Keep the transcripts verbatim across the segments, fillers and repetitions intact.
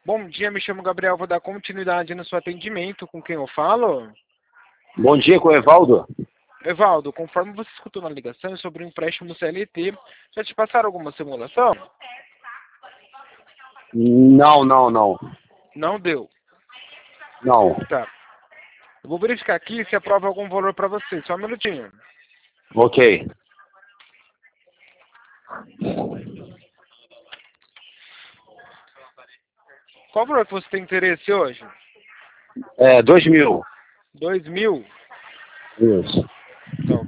Bom dia, me chamo Gabriel, vou dar continuidade no seu atendimento. Com quem eu falo? Bom dia, com o Evaldo. Evaldo, conforme você escutou na ligação sobre o empréstimo C L T, já te passaram alguma simulação? Não, não, não. Não deu. Não. Tá. Eu vou verificar aqui se aprova algum valor para você. Só um minutinho. Ok. Qual valor que você tem interesse hoje? É, dois mil. Dois mil? Isso. Então.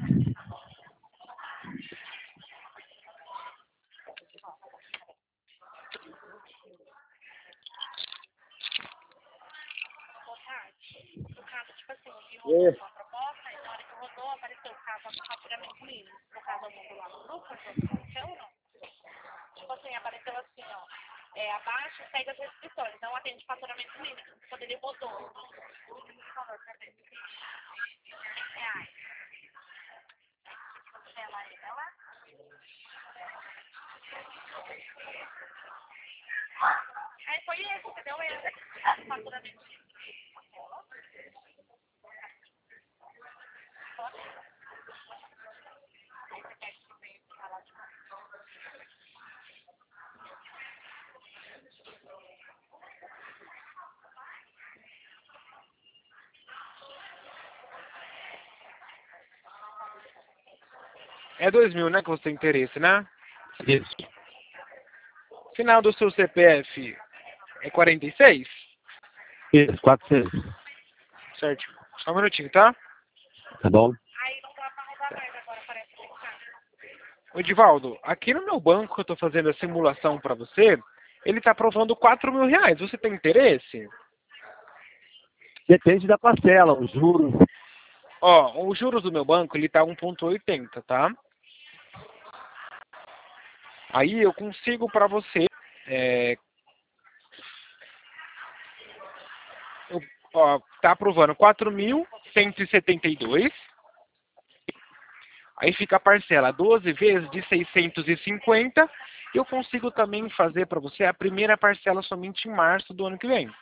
É. É, abaixo segue as restrições, não atende faturamento mínimo. Quando ele botou reais, ela, ela. Aí foi esse, entendeu? Esse faturamento mínimo. É dois mil, né, que você tem interesse, né? Isso. Final do seu C P F é quarenta e seis? Isso, quatrocentos. Certo. Só um minutinho, tá? Tá bom? Aí não dá pra rodar mais agora, parece que tá. Ô, Edivaldo, aqui no meu banco que eu tô fazendo a simulação para você, ele tá aprovando quatro mil reais. Você tem interesse? Depende da parcela, os juros. Ó, os juros do meu banco, ele tá um vírgula oitenta, tá? Aí eu consigo para você, é, eu, ó, tá aprovando quatro mil cento e setenta e dois. Aí fica a parcela doze vezes de seiscentos e cinquenta. E eu consigo também fazer para você a primeira parcela somente em março do ano que vem.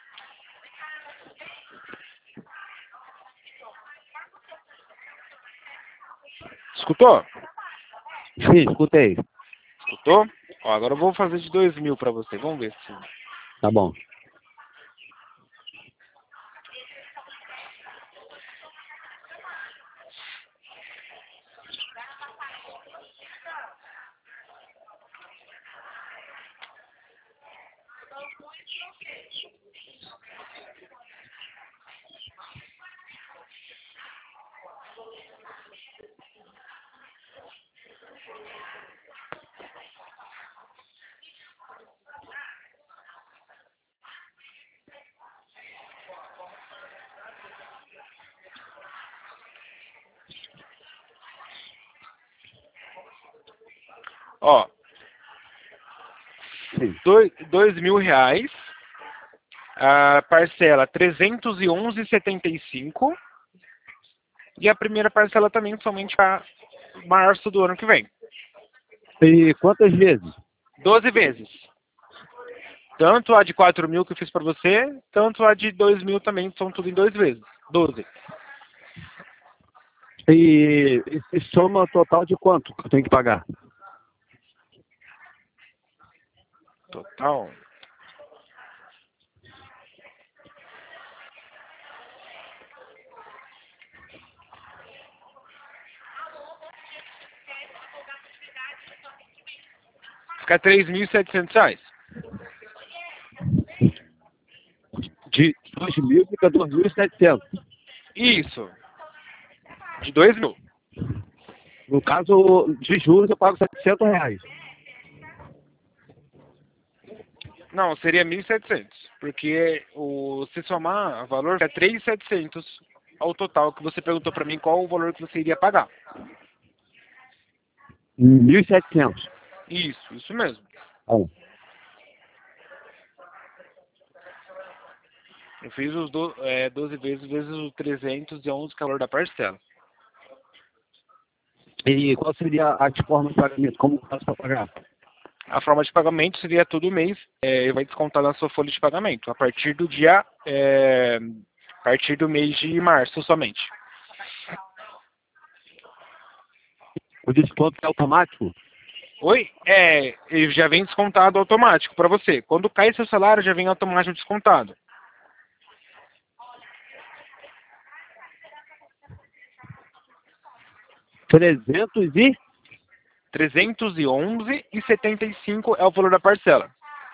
Escutou? Sim, escutei. Escutou? Ó, agora eu vou fazer de dois mil para você. Vamos ver se... Tá bom. Ó, Sim. dois, dois mil reais, a parcela trezentos e onze e setenta e cinco. E a primeira parcela também somente para março do ano que vem. E quantas vezes? doze vezes. Tanto a de quatro mil que eu fiz para você, tanto a de dois mil também, são tudo em dois vezes. doze. E, e soma total de quanto que eu tenho que pagar? Total. Fica três mil e setecentos reais. De dois mil fica dois mil e setecentos. Isso. De dois mil. No caso de juros eu pago setecentos reais. Não, seria mil e setecentos. Porque o, se somar o valor, é três mil e setecentos ao total que você perguntou para mim qual o valor que você iria pagar. mil e setecentos. Isso, isso mesmo. Bom. Eu fiz os do, é, doze vezes vezes o trezentos e onze calor da parcela. E qual seria a forma de pagamento? Como eu faço para pagar? a forma de pagamento seria todo mês, é, e vai descontar na sua folha de pagamento, a partir do dia, é, a partir do mês de março somente. O desconto é automático? Oi? É, ele já vem descontado automático para você. Quando cai seu salário, já vem automático descontado. trezentos e? trezentos e onze reais e setenta e cinco centavos é o valor da parcela.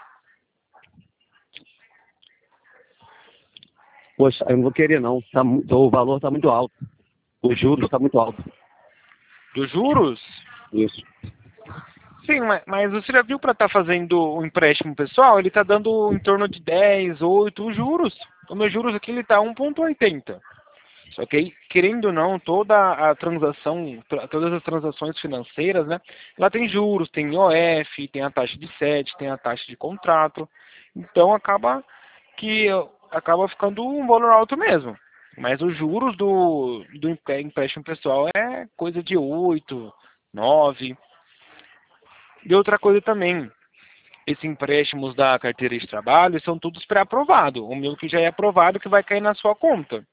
Poxa, eu não vou querer não. Tá, mu- o valor está muito alto. Os juros está muito alto. Dos juros? Isso. Sim, mas, mas você já viu para estar fazendo um empréstimo pessoal? Ele está dando em torno de dez, oito os juros. O meu juros aqui ele está um vírgula oitenta. Só que aí, querendo ou não, toda a transação, tra- todas as transações financeiras, né? Ela tem juros, tem I O F, tem a taxa de sede, tem a taxa de contrato. Então acaba que acaba ficando um valor alto mesmo. Mas os juros do, do empé- empréstimo pessoal é coisa de oito, nove. E outra coisa também, esses empréstimos da carteira de trabalho são todos pré-aprovados. O meu que já é aprovado que vai cair na sua conta.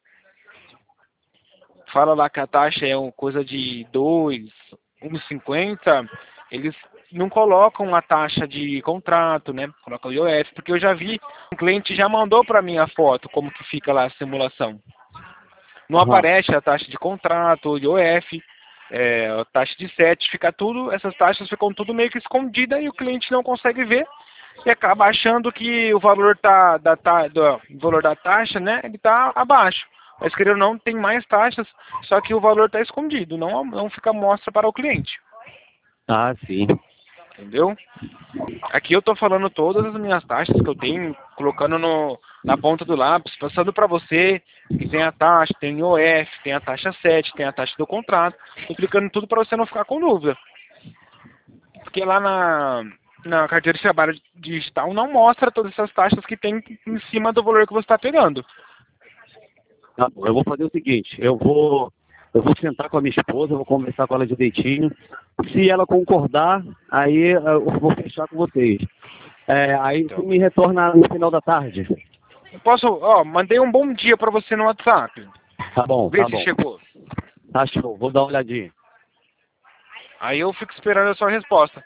Fala lá que a taxa é uma coisa de dois, um vírgula cinquenta, eles não colocam a taxa de contrato, né? Colocam o I O F, porque eu já vi, um cliente já mandou para mim a foto, como que fica lá a simulação. Não Aham. aparece a taxa de contrato, o I O F, é, a taxa de sete, fica tudo, essas taxas ficam tudo meio que escondida e o cliente não consegue ver e acaba achando que o valor tá, da, ta- do o valor da taxa, né, ele está abaixo. Mas querendo ou não, tem mais taxas, só que o valor está escondido, não, não fica à mostra para o cliente. Ah, sim. Entendeu? Aqui eu estou falando todas as minhas taxas que eu tenho, colocando no, na ponta do lápis, passando para você que tem a taxa, tem o I O F, tem a taxa sete, tem a taxa do contrato, explicando tudo para você não ficar com dúvida. Porque lá na, na carteira de trabalho digital não mostra todas essas taxas que tem em cima do valor que você está pegando. Tá bom, eu vou fazer o seguinte, eu vou, eu vou sentar com a minha esposa, eu vou conversar com ela direitinho. Se ela concordar, aí eh, eu vou fechar com vocês. É, aí Então, você me retorna no final da tarde. eu posso, ó, mandei um bom dia para você no WhatsApp. Tá bom, Vê tá se bom. chegou. Tá show, vou dar uma olhadinha. Aí eu fico esperando a sua resposta.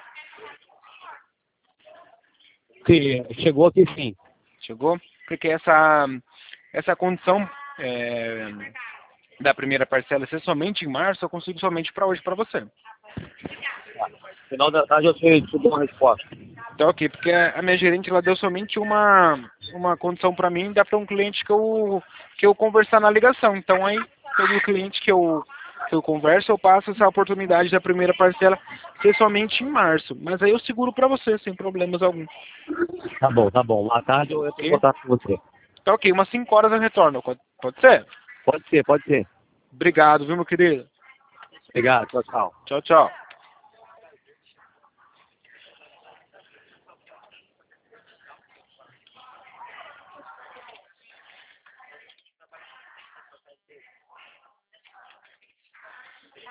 Que chegou aqui sim. Chegou? Porque essa, essa condição é, da primeira parcela ser somente em março, eu consigo somente para hoje para você. No final da tarde eu te, te dou uma resposta. Então, ok, porque a minha gerente ela deu somente uma, uma condição para mim, dá para um cliente que eu, que eu conversar na ligação. Então, aí, todo cliente que eu, que eu converso, eu passo essa oportunidade da primeira parcela ser somente em março. Mas aí eu seguro para você, sem problemas algum. Tá bom, tá bom. À tarde eu entro em Ok? contato com você. Então, ok, umas cinco horas eu retorno. Pode pode ser? Pode ser, pode ser. Obrigado, viu, meu querido? Obrigado, tchau, tchau. Tchau, tchau.